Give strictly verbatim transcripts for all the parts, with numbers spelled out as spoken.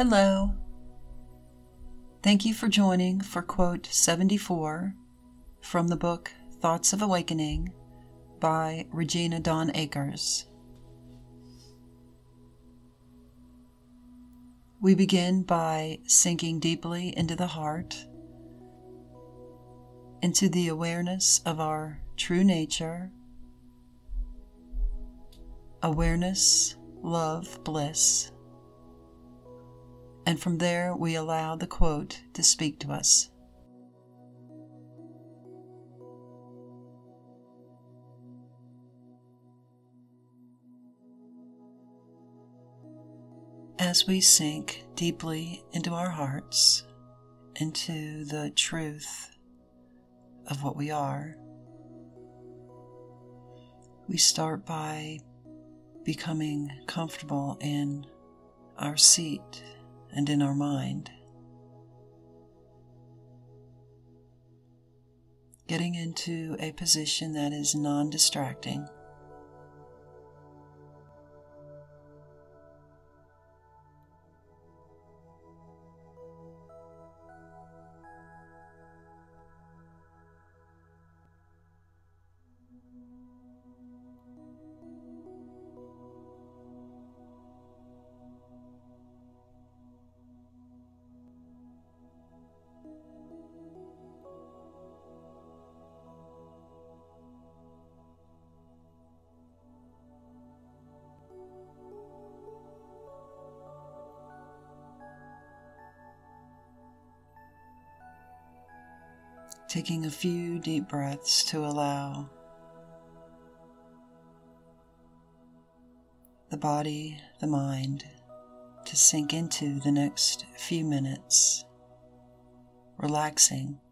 Hello. Thank you for joining for quote seventy-four from the book Thoughts of Awakening by Regina Dawn Akers. We begin by sinking deeply into the heart, into the awareness of our true nature, awareness, love, bliss. And from there, we allow the quote to speak to us. As we sink deeply into our hearts, into the truth of what we are, we start by becoming comfortable in our seat and in our mind, getting into a position that is non-distracting. Taking a few deep breaths to allow the body, the mind, to sink into the next few minutes, relaxing.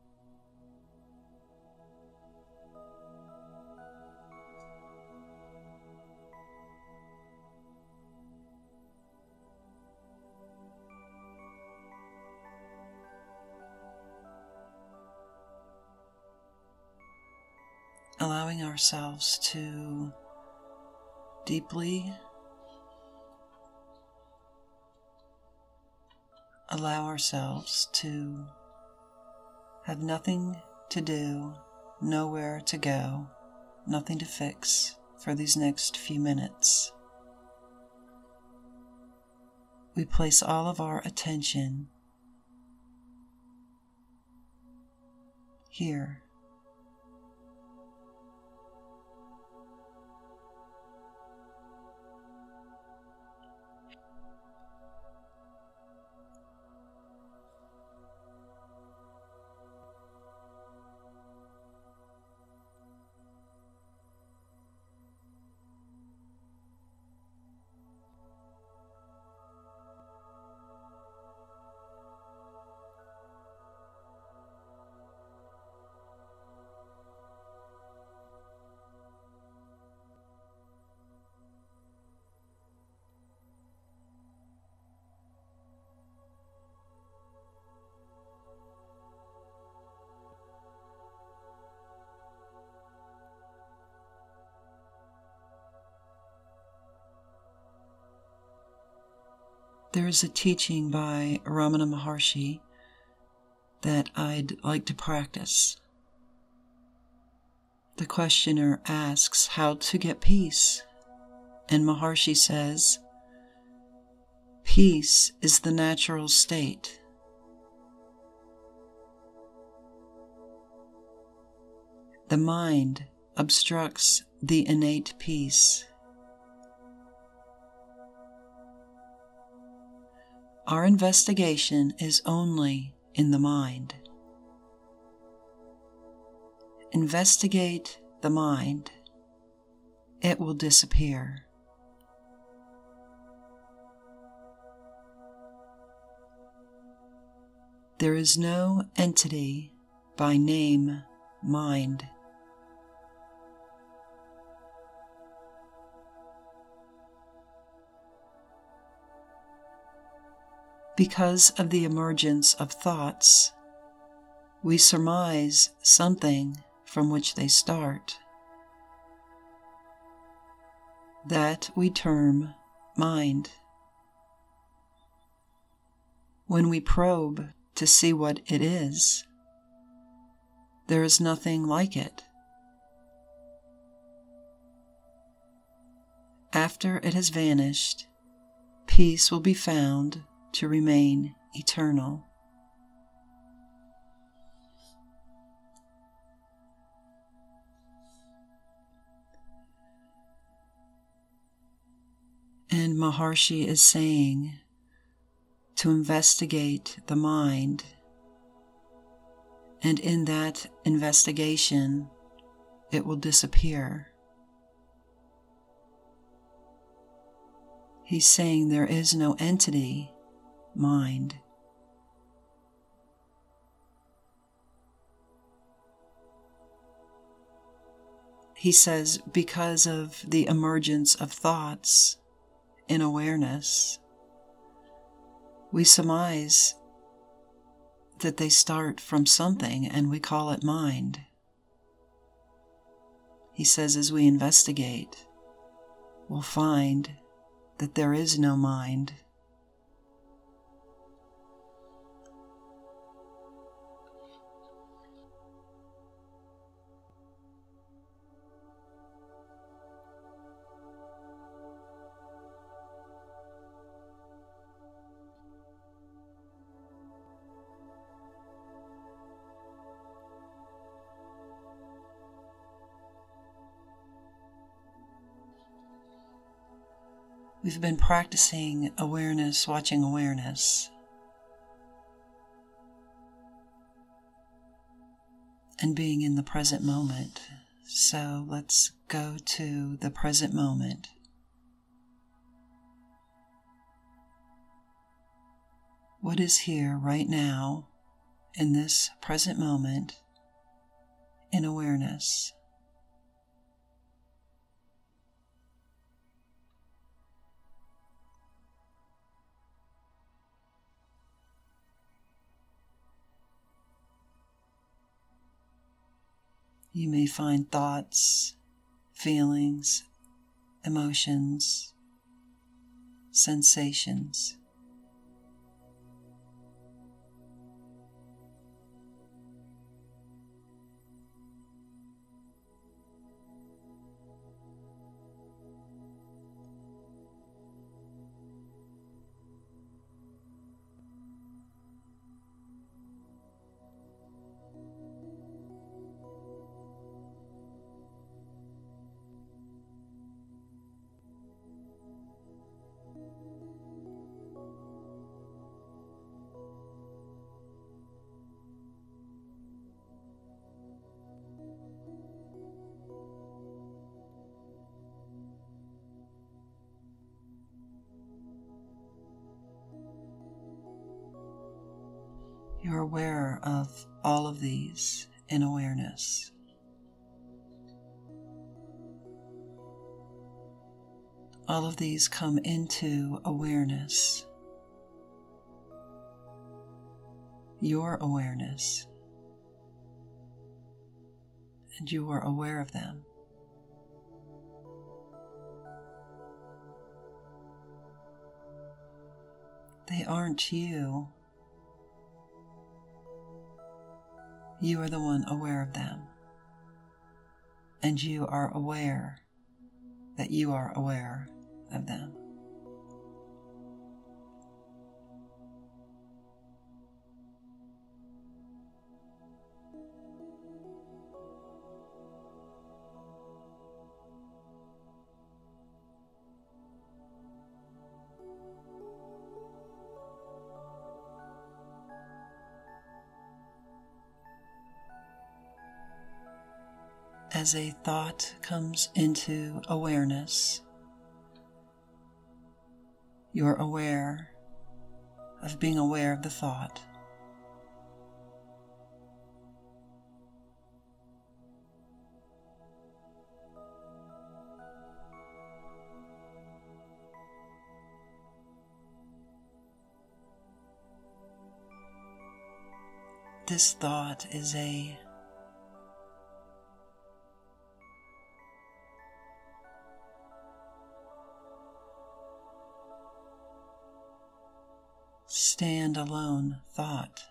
Allowing ourselves to deeply allow ourselves to have nothing to do, nowhere to go, nothing to fix for these next few minutes. We place all of our attention here. There is a teaching by Ramana Maharshi that I'd like to practice. The questioner asks how to get peace, and Maharshi says, peace is the natural state. The mind obstructs the innate peace. Our investigation is only in the mind. Investigate the mind. It will disappear. There is no entity by name mind. Because of the emergence of thoughts, we surmise something from which they start. That we term mind. When we probe to see what it is, there is nothing like it. After it has vanished, peace will be found to remain eternal. And Maharishi is saying to investigate the mind, and in that investigation, it will disappear. He's saying there is no entity, mind. He says because of the emergence of thoughts in awareness, we surmise that they start from something and we call it mind. He says as we investigate, we'll find that there is no mind. We've been practicing awareness, watching awareness. And being in the present moment. So let's go to the present moment. What is here right now in this present moment in awareness? You may find thoughts, feelings, emotions, sensations. You're aware of all of these in awareness. All of these come into awareness. Your awareness. And you are aware of them. They aren't you. You are the one aware of them. And you are aware that you are aware of them. As a thought comes into awareness, you're aware of being aware of the thought. This thought is a stand-alone thought.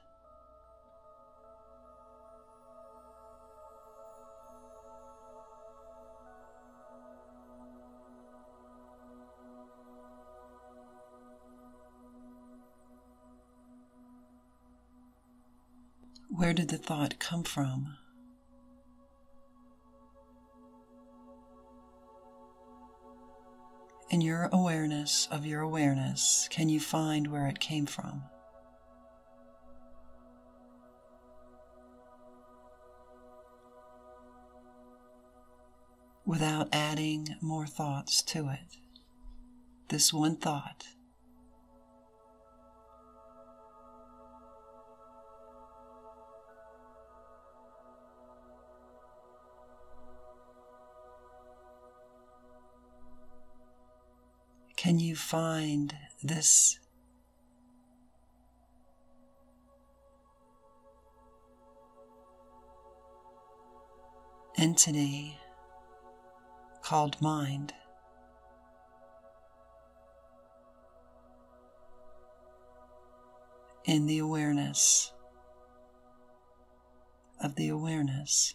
Where did the thought come from? In your awareness of your awareness, can you find where it came from? Without adding more thoughts to it. This one thought. Can you find this entity called mind? In the awareness of the awareness.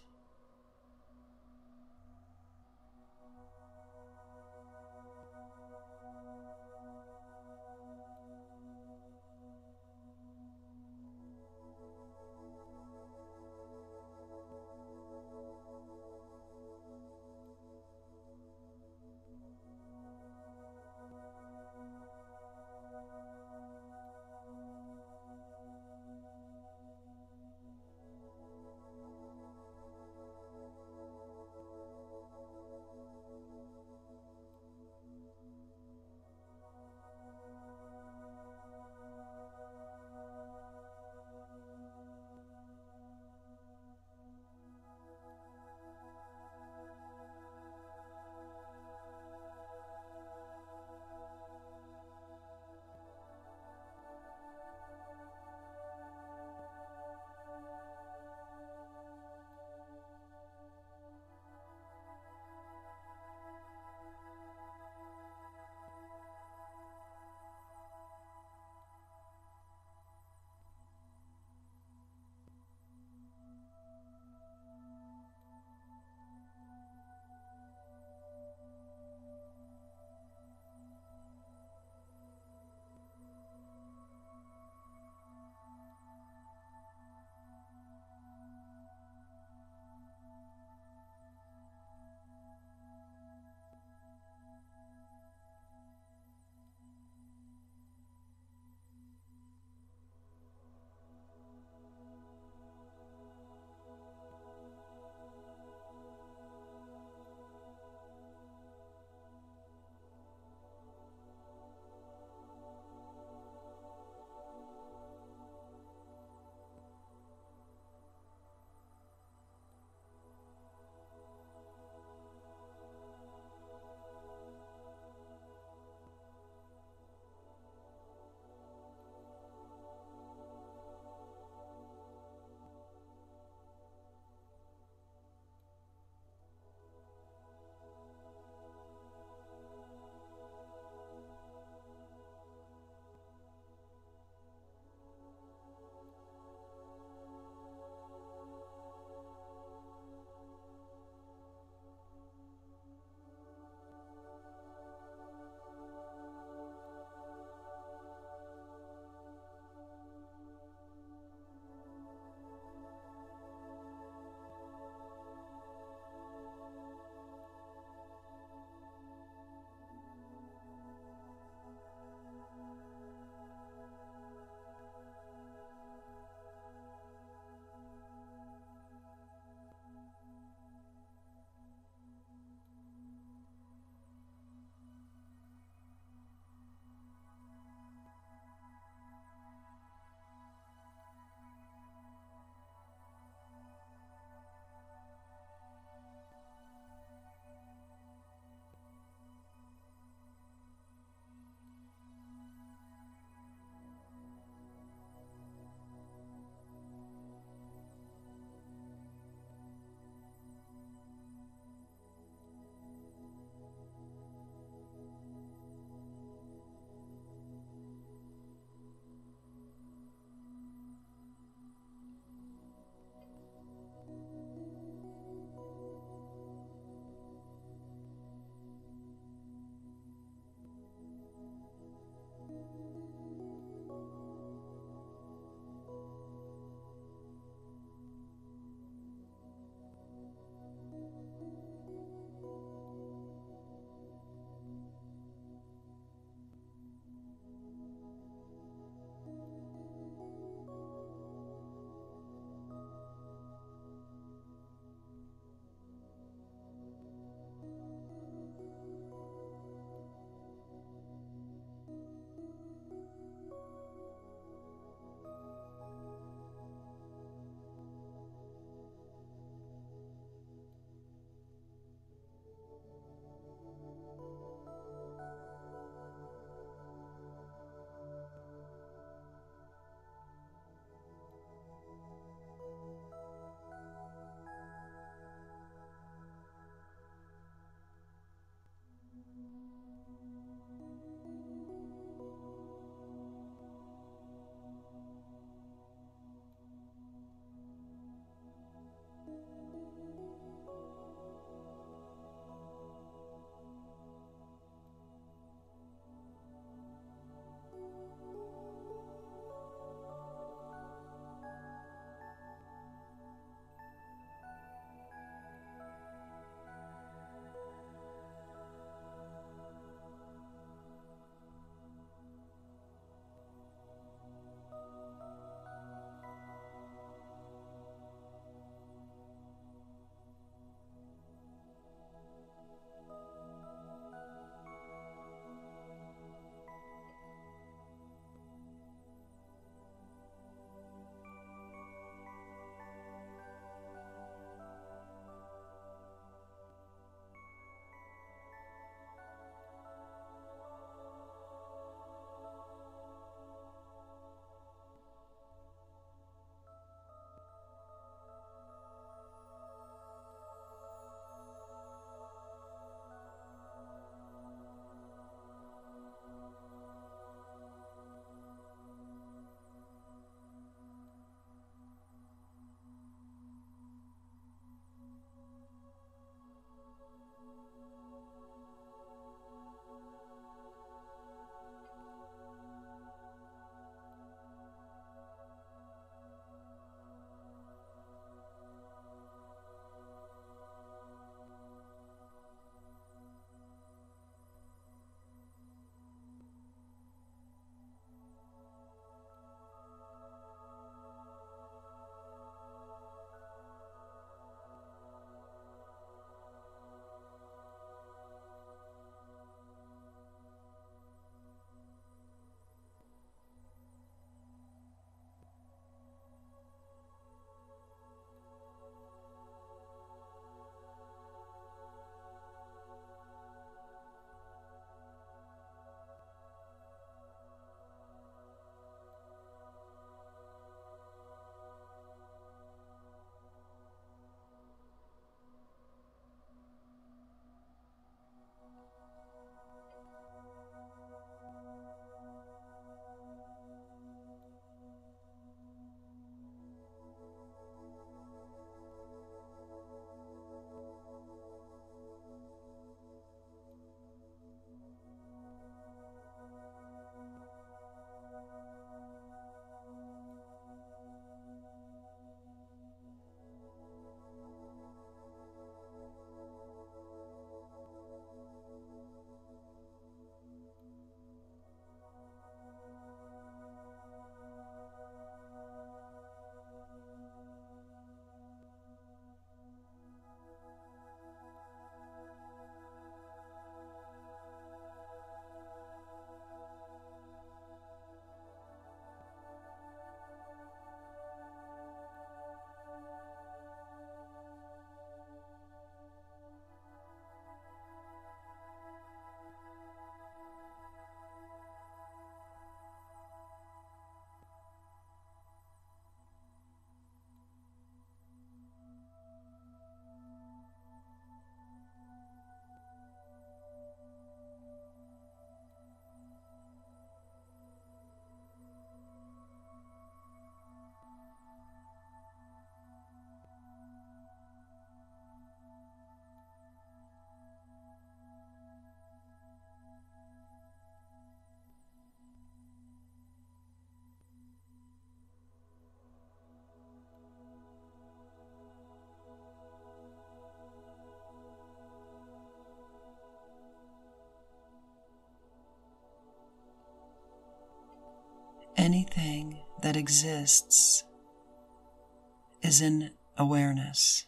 Anything that exists is in awareness,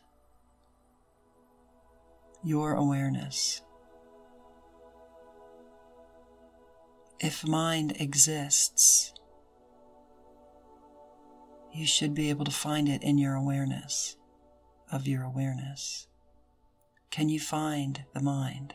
your awareness. If mind exists, you should be able to find it in your awareness of your awareness. Can you find the mind?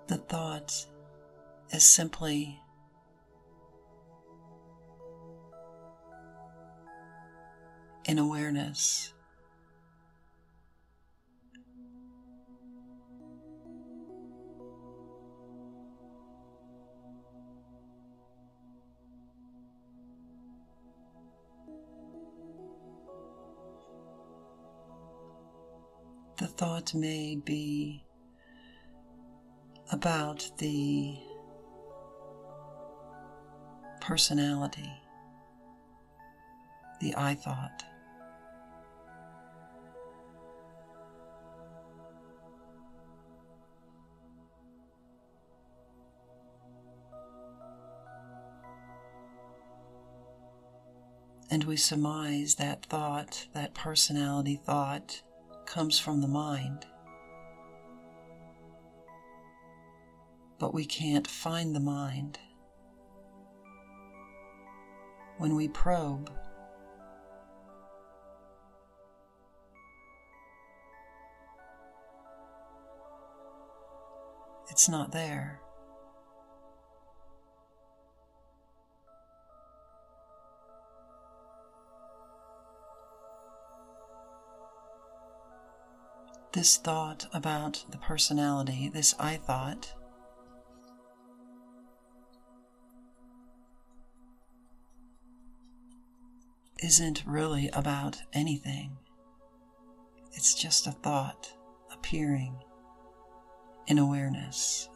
the thought is simply in awareness. The thought may be about the personality, the I thought. And we surmise that thought, that personality thought, comes from the mind. But we can't find the mind. When we probe, it's not there. This thought about the personality, this I thought, isn't really about anything. It's just a thought appearing in awareness.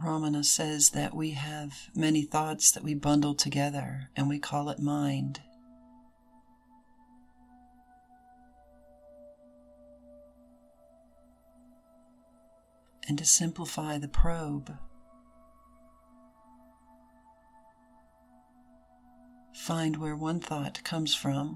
Ramana says that we have many thoughts that we bundle together and we call it mind. And to simplify the probe, find where one thought comes from.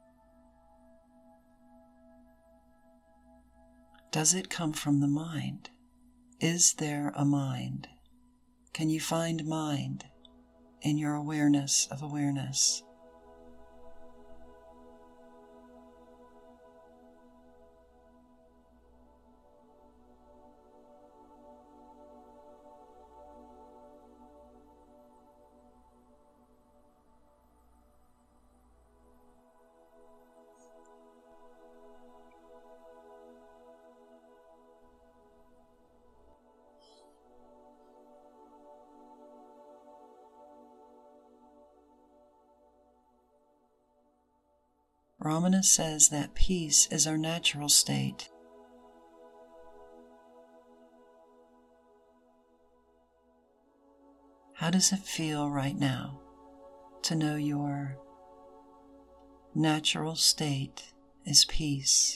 Does it come from the mind? Is there a mind? Can you find mind in your awareness of awareness? Ramana says that peace is our natural state. How does it feel right now to know your natural state is peace?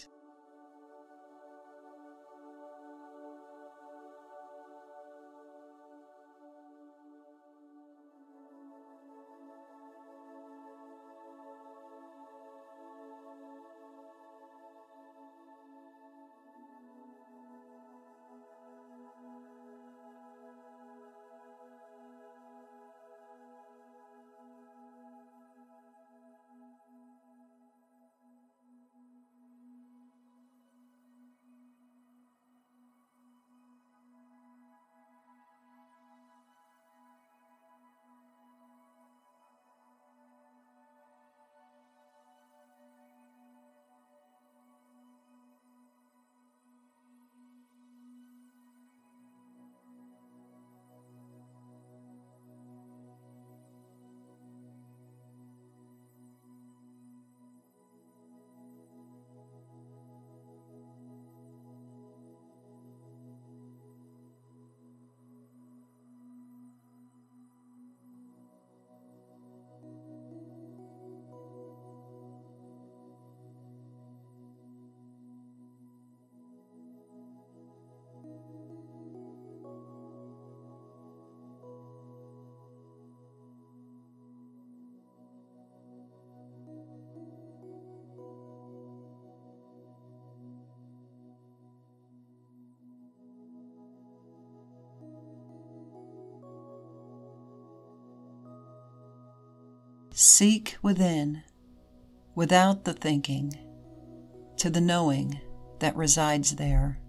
Seek within, without the thinking, to the knowing that resides there.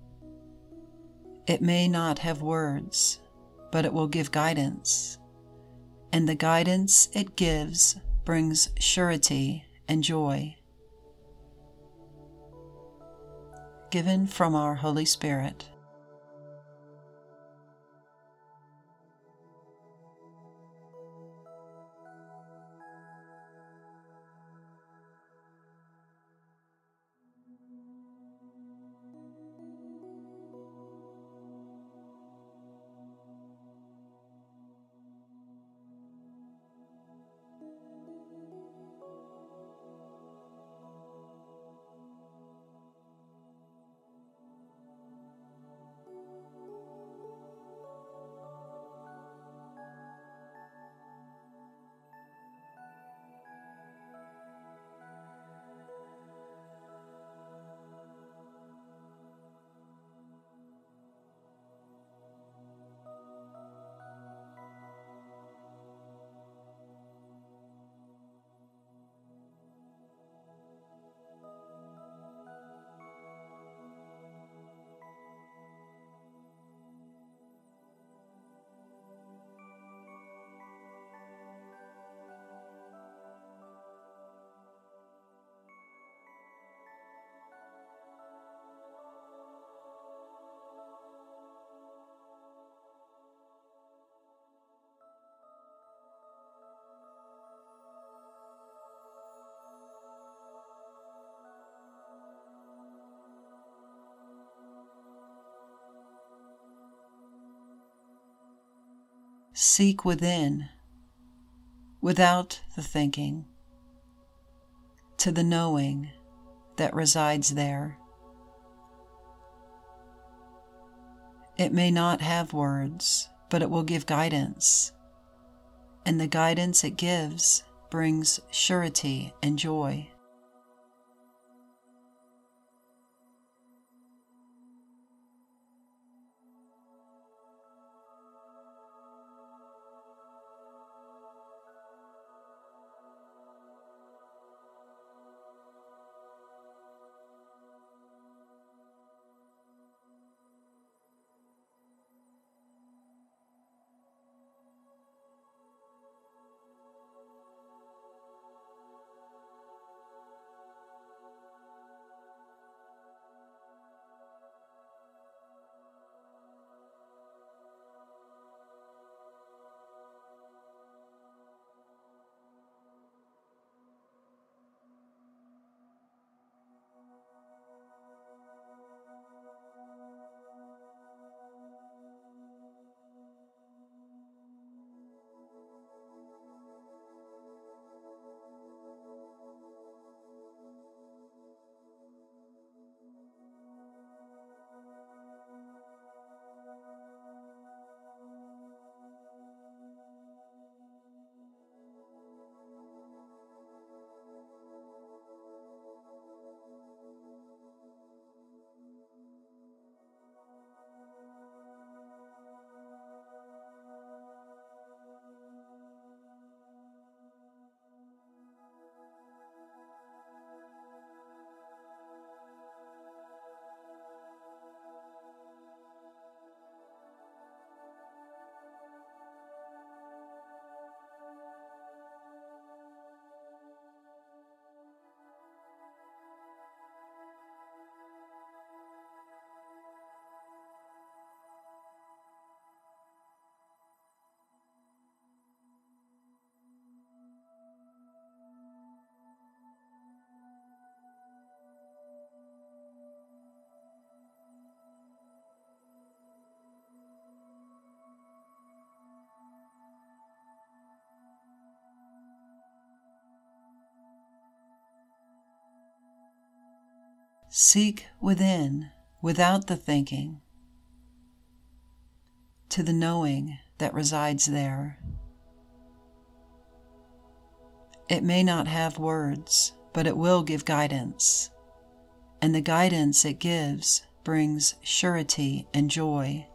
It may not have words, but it will give guidance, and the guidance it gives brings surety and joy, given from our Holy Spirit. Seek within, without the thinking, to the knowing that resides there. It may not have words, but it will give guidance, and the guidance it gives brings surety and joy. Seek within, without the thinking, to the knowing that resides there. It may not have words, but it will give guidance, and the guidance it gives brings surety and joy.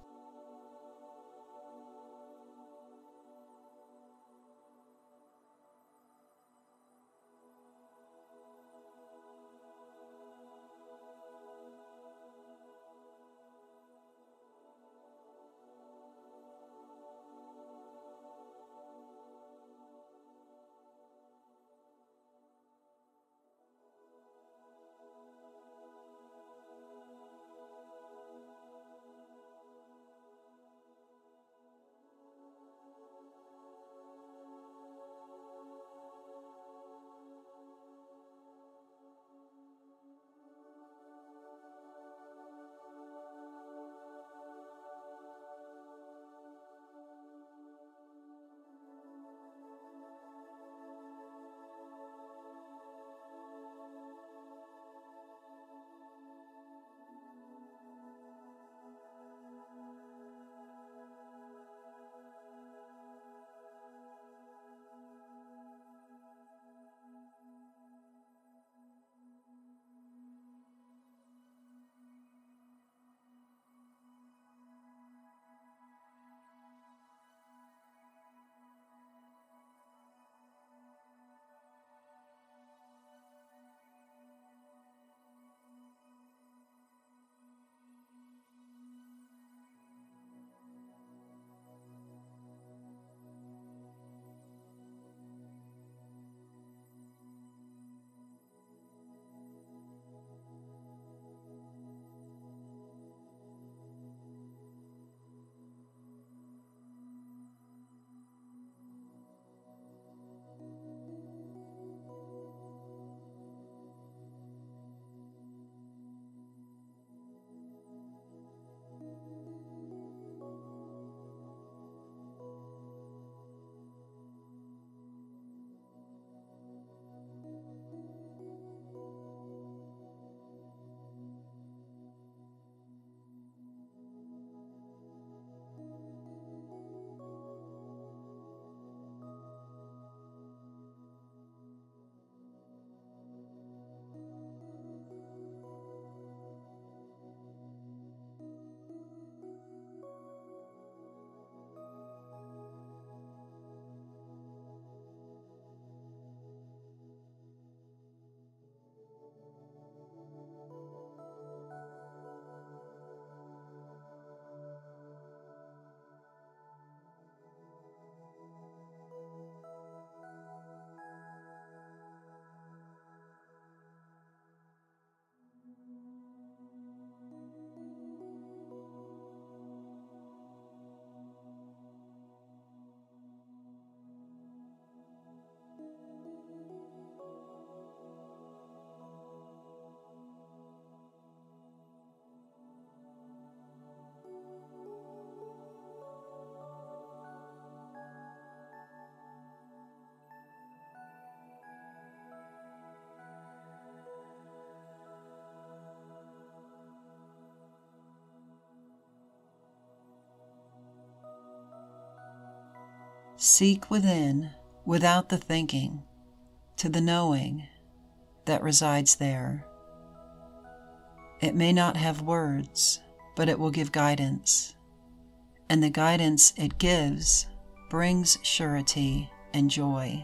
Seek within, without the thinking, to the knowing that resides there. It may not have words, but it will give guidance, and the guidance it gives brings surety and joy.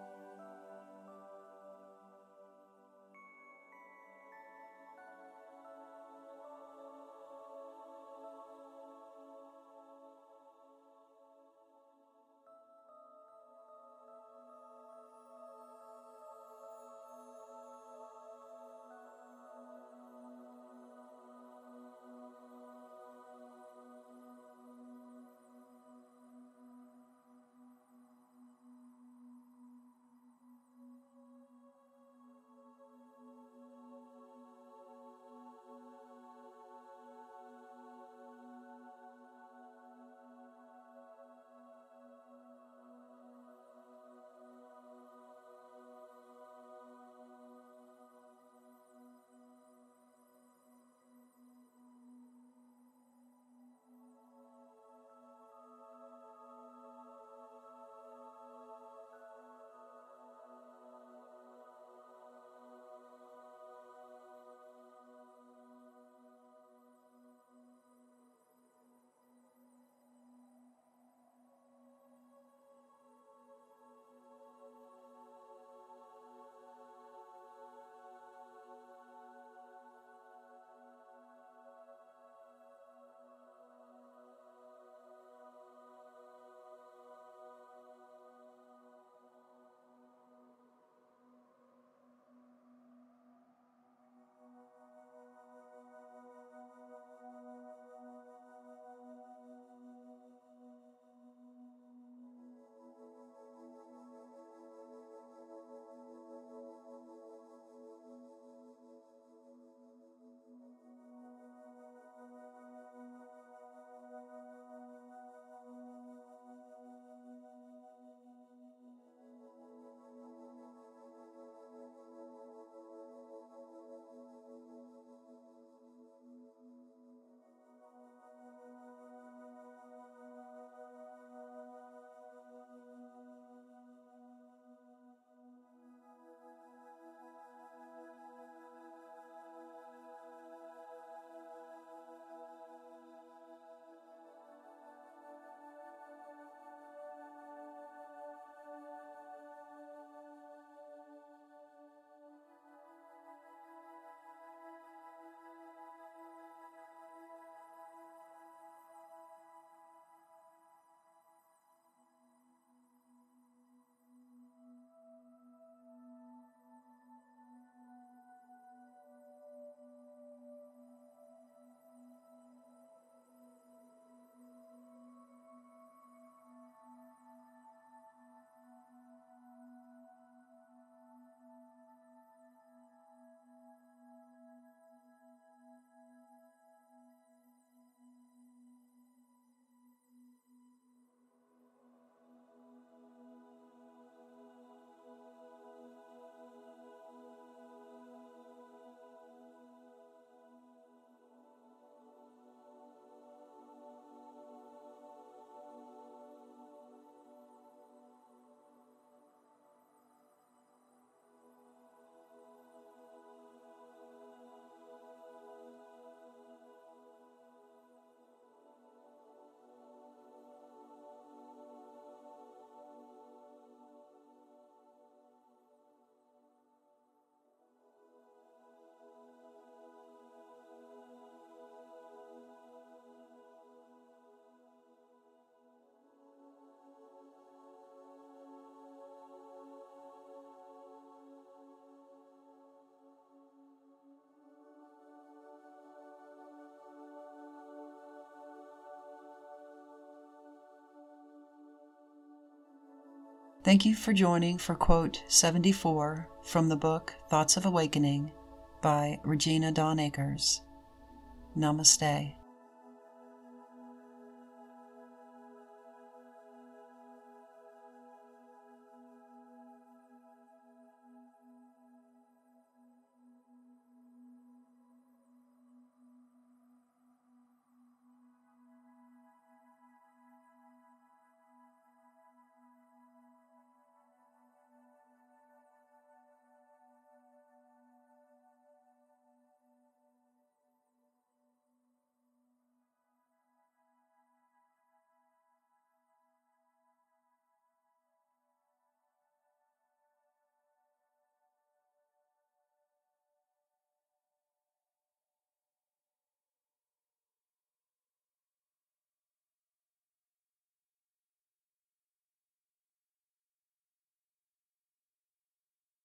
Thank you for joining for quote seventy-four from the book Thoughts of Awakening by Regina Dawn Akers. Namaste.